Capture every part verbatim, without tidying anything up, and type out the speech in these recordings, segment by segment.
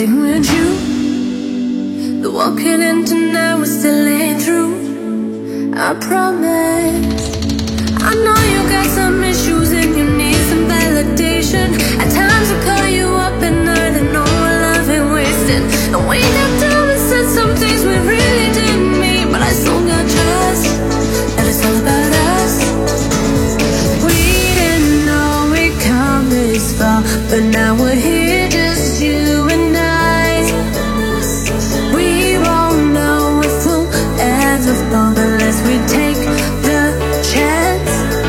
sticking with you. The walking in tonight was still ain't through, I promise. I know you got some issues and you need some validation. At times I call you up at night and know our love ain't wasted. And we got down and said some things we really didn't mean, but I still got trust that it's all about us. We didn't know we'd come this far, but now we're here, just you and I. We won't know if we'll ever fall unless we take the chance.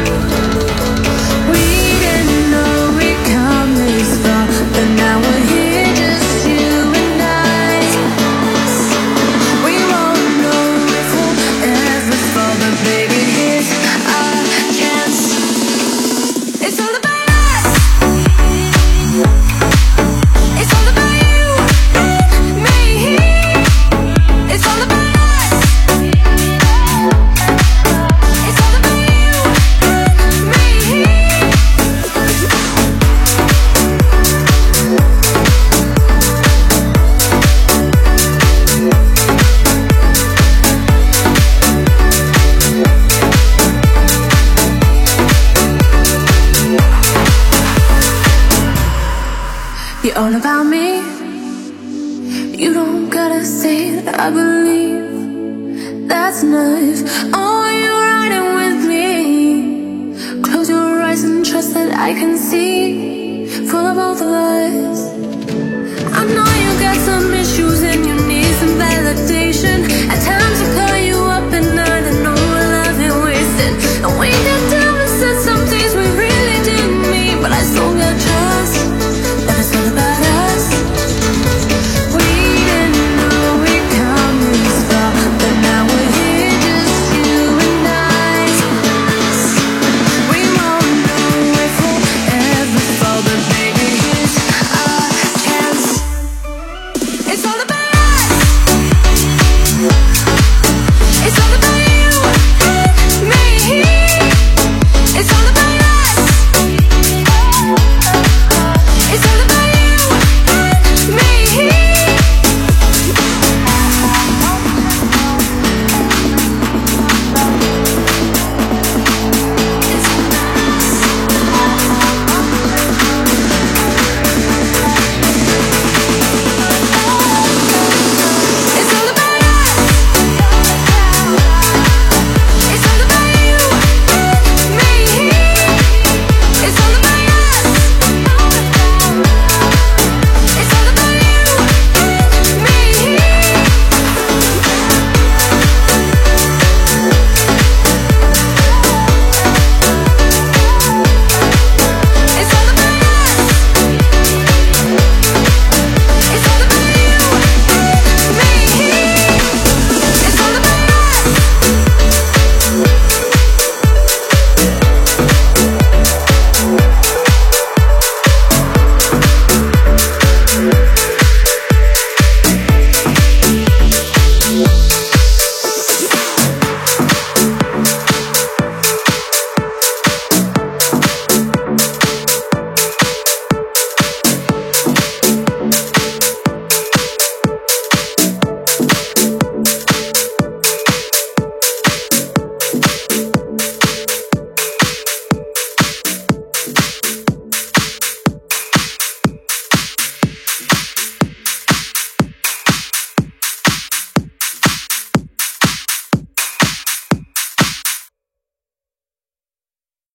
We didn't know we'd come this far, but now we're here, just you and I. We won't know if we'll ever fall, but baby, here's our chance. It's all about us. It's all about you and me. It's all about us. It's all about you and me. You're all about me. You don't gotta say that I believe. That's nice. Oh, you're riding with me. Close your eyes and trust that I can see. Full of both of us. I know you got some issues and you need some validation. At times